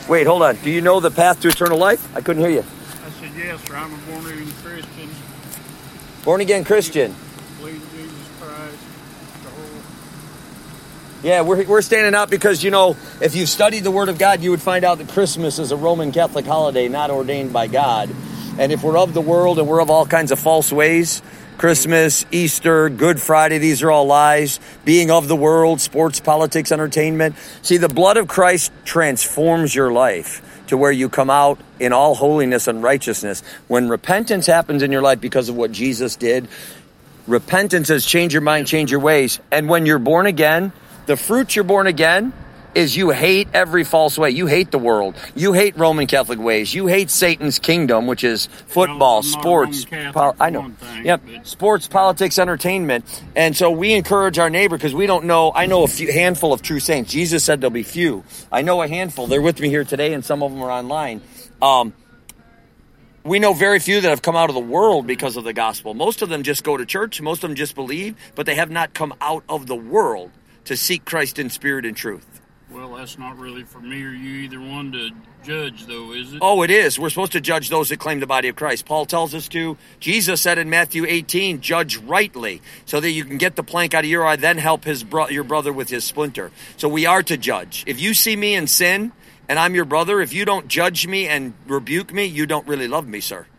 Wait, hold on. Do you know the path to eternal life? I couldn't hear you. I said, yes, sir. I'm a born-again Christian. Born-again Christian. Believe in Jesus Christ. The whole... Yeah, we're standing out because, you know, if you've studied the Word of God, you would find out that Christmas is a Roman Catholic holiday not ordained by God. And if we're of the world and we're of all kinds of false ways, Christmas, Easter, Good Friday, these are all lies. Being of the world, sports, politics, entertainment. See, the blood of Christ transforms your life to where you come out in all holiness and righteousness. When repentance happens in your life because of what Jesus did, repentance is change your mind, change your ways. And when you're born again, the fruit you're born again is you hate every false way. You hate the world. You hate Roman Catholic ways. You hate Satan's kingdom, which is football, sports. I know. Yep. Sports, politics, entertainment. And so we encourage our neighbor because we don't know. I know a handful of true saints. Jesus said there'll be few. I know a handful. They're with me here today, and some of them are online. We know very few that have come out of the world because of the gospel. Most of them just go to church. Most of them just believe, but they have not come out of the world to seek Christ in spirit and truth. Well, that's not really for me or you either one to judge, though, is it? Oh, it is. We're supposed to judge those that claim the body of Christ. Paul tells us to. Jesus said in Matthew 18, judge rightly, so that you can get the plank out of your eye, then help your brother with his splinter. So we are to judge. If you see me in sin, and I'm your brother, if you don't judge me and rebuke me, you don't really love me, sir.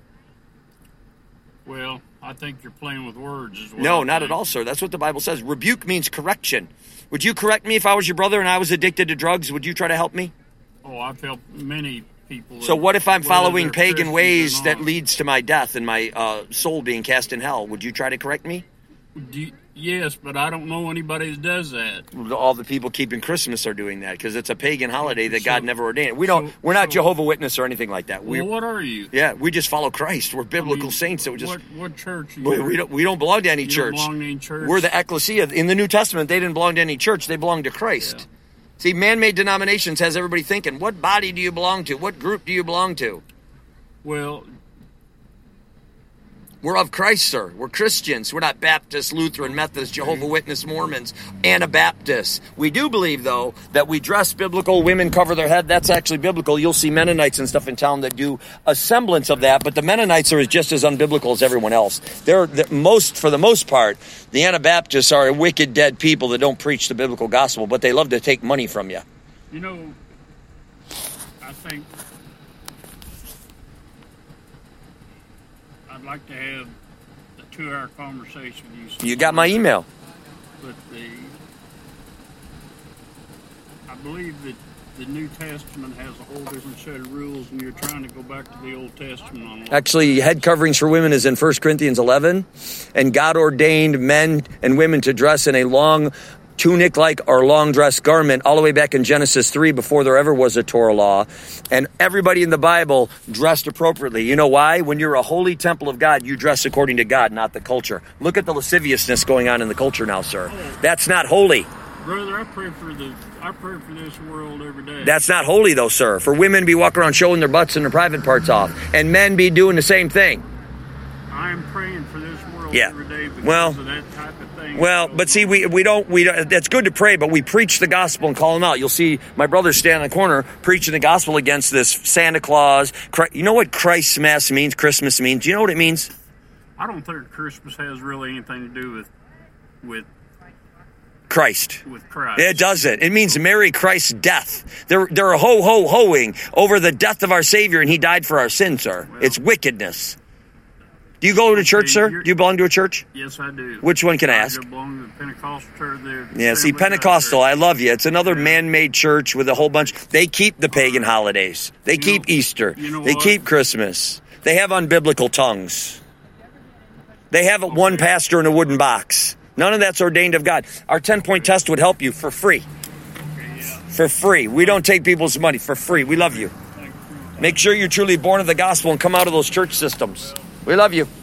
Well, I think you're playing with words as well. No, not at all, sir. That's what the Bible says. Rebuke means correction. Would you correct me if I was your brother and I was addicted to drugs? Would you try to help me? Oh, I've helped many people. So what if I'm following pagan ways that leads to my death and my soul being cast in hell? Would you try to correct me? Yes, but I don't know anybody that does that. All the people keeping Christmas are doing that because it's a pagan holiday that God never ordained. We're not Jehovah's Witness or anything like that. Well, what are you? Yeah, we just follow Christ. We're biblical saints. That What church? We don't belong to any church. Don't belong to any church. We're the ecclesia. In the New Testament, they didn't belong to any church. They belonged to Christ. Yeah. See, man-made denominations has everybody thinking, what body do you belong to? What group do you belong to? Well, we're of Christ, sir. We're Christians. We're not Baptist, Lutheran, Methodist, Jehovah's Witness, Mormons, Anabaptists. We do believe, though, that we dress biblical. Women cover their head. That's actually biblical. You'll see Mennonites and stuff in town that do a semblance of that, but the Mennonites are just as unbiblical as everyone else. For the most part, the Anabaptists are wicked, dead people that don't preach the biblical gospel, but they love to take money from you. You know, I think I'd like to have a 2-hour conversation with you. You got my email. But I believe that the New Testament has a whole different set of rules, and you're trying to go back to the Old Testament on that. Actually, head coverings for women is in 1 Corinthians 11, and God ordained men and women to dress in a long tunic-like or long dress garment all the way back in Genesis 3 before there ever was a Torah law. And everybody in the Bible dressed appropriately. You know why? When you're a holy temple of God, you dress according to God, not the culture. Look at the lasciviousness going on in the culture now, sir. That's not holy. Brother, I pray for this world every day. That's not holy, though, sir. For women to be walking around showing their butts and their private parts off, and men be doing the same thing. I am praying for this world every day because of that type of thing. Well, but see, we don't. That's good to pray, but we preach the gospel and call them out. You'll see my brother stand in the corner preaching the gospel against this Santa Claus. You know what Christmas means? Christmas means. Do you know what it means? I don't think Christmas has really anything to do with Christ. With Christ. It doesn't. It means Merry Christ's death. They're ho-ho-hoing over the death of our Savior, and He died for our sins, sir. Well, it's wickedness. Do you go to church, sir? Do you belong to a church? Yes, I do. Which one can I ask? I belong to the Pentecostal church there. Yeah, see, Pentecostal, I love you. It's another man-made church with a whole bunch. They keep the pagan holidays. They keep Easter. They keep Christmas. They have unbiblical tongues. They have one pastor in a wooden box. None of that's ordained of God. Our 10-point test would help you for free. For free. We don't take people's money. For free. We love you. Make sure you're truly born of the gospel and come out of those church systems. We love you.